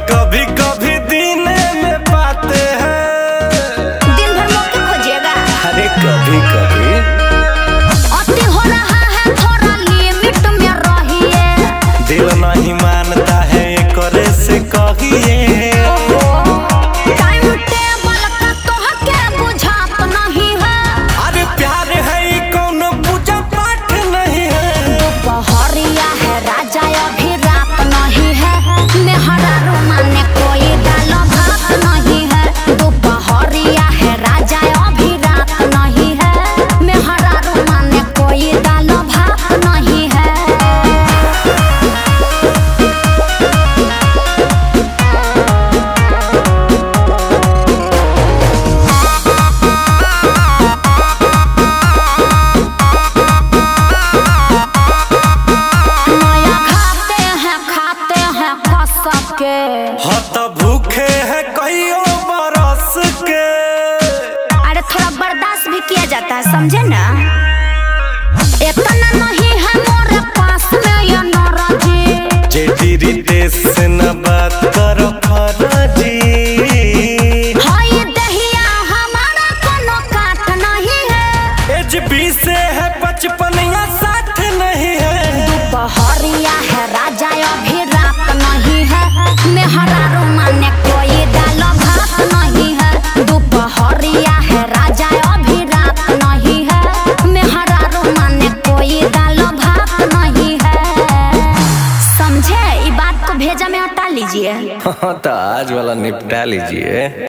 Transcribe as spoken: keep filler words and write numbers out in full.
कभी कभी दिन में पाते हैं। दिन भर मौके खोजिएगा। अरे कभी कभी अति हो रहा है, थोड़ा लिमिट में रहिए। दिल नहीं मानता है करे से कहिए। टाइम टेबल का तोहके बुझात नहीं है। अरे प्यार है कौन पूजा पाठ नहीं है। दोपहरिया है राजा अभी रात नहीं है। मेहरा रुमाने कोई दाल भात नहीं है। दोपहरिया है राजा अभी रात नहीं है। मेहरा रुमाने कोई दाल भात नहीं है। के हाँ तो भूखे है कईयों बरस के। अरे थोड़ा बर्दाश्त भी किया जाता है, समझे ना। इतना नहीं है मोरे पास में ये नाराजी। जे तेरी देश से न बात करो फराजी। हाँ ये दहिया हमारा कोनो काट नहीं है। एज बीस से है पचपन या साठ नहीं है। दोपहरिया है राजा अभी रात नहीं है। मेहरा रुमाने कोई दाल भात नहीं है। दोपहरिया है राजा अभी रात नहीं है। मेहरा रुमाने कोई दाल भात नहीं है। समझे, ये बात को भेजा में हटा लीजिए। हाँ तो आज वाला निपटा लीजिए।